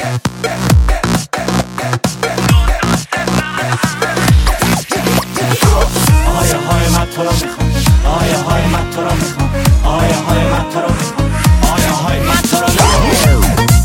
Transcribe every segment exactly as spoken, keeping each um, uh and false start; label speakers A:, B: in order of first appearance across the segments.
A: آیه های من تو رو میخوام، آیه های من تو رو میخوام، آیه های من تو رو میخوام، آیه های من تو رو میخوام.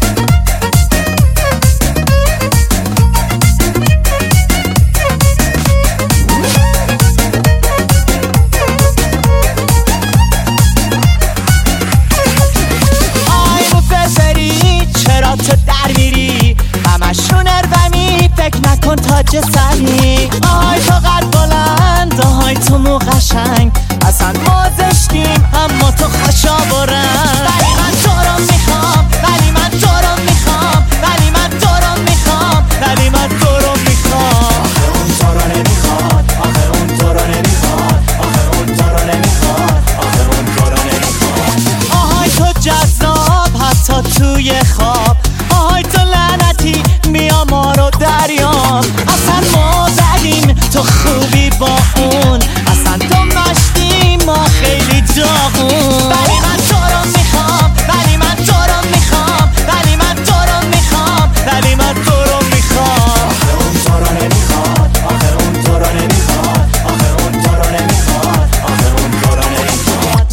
A: آی مفسری چرا تو در میری، همشون ارومی فکر نکن تاج سری. آی تو قد بلند، آهای تو مو قشنگ، اصلا ما زشتیم اما تو خوشا برند. ولی من تو رو میخوام، ولی من تو رو میخوام، ولی من تو رو میخوام، ولی من تو رو میخوام. آخه اون تو رو نمیخواد، آخه اون تو رو نمیخواد، آخه اون تو رو نمیخواد، آخه اون تو رو نمیخواد. آهای تو جذاب حتی توی خواب، آهای تو لعنتی بیا ما رو دریاب. اصلا ما بدیم تو خوبی با اون، اصلا تو مشتی ما خیلی داغون. ولی من تو رو میخوام، ولی من تو رو میخوام، ولی من تو رو میخوام، ولی من تو رو میخوام. آخه اون تو رو نمیخواد، آخه اون تو رو نمیخواد، آخه اون تو رو نمیخواد، آخه اون تو رو نمیخواد.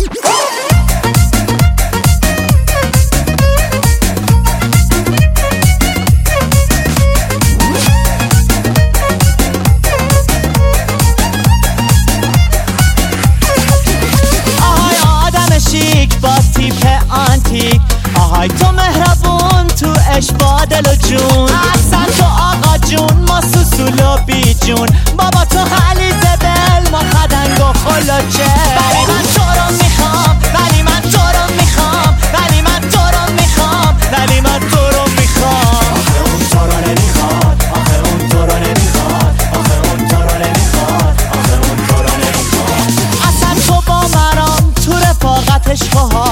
A: آهای آدم شیک با تیپ آنتیک، آهای تو مهربون تو عشق با دل و جون. اصلا تو آقا جون ما سوسول و بی جون، بابا تو خلیزه دل ما خدنگ و خلوچه. ولی من تو رو میخوام، ولی من تو رو میخوام، ولی من تو رو میخوام، ولی من تو رو میخوام. آخه اون تو رو نمیخواد، آخه اون تو رو نمیخواد، آخه اون تو رو نمیخواد، آخه اون تو رو نمیخواد. اصلا تو با مرام تو رفاقتش خواه،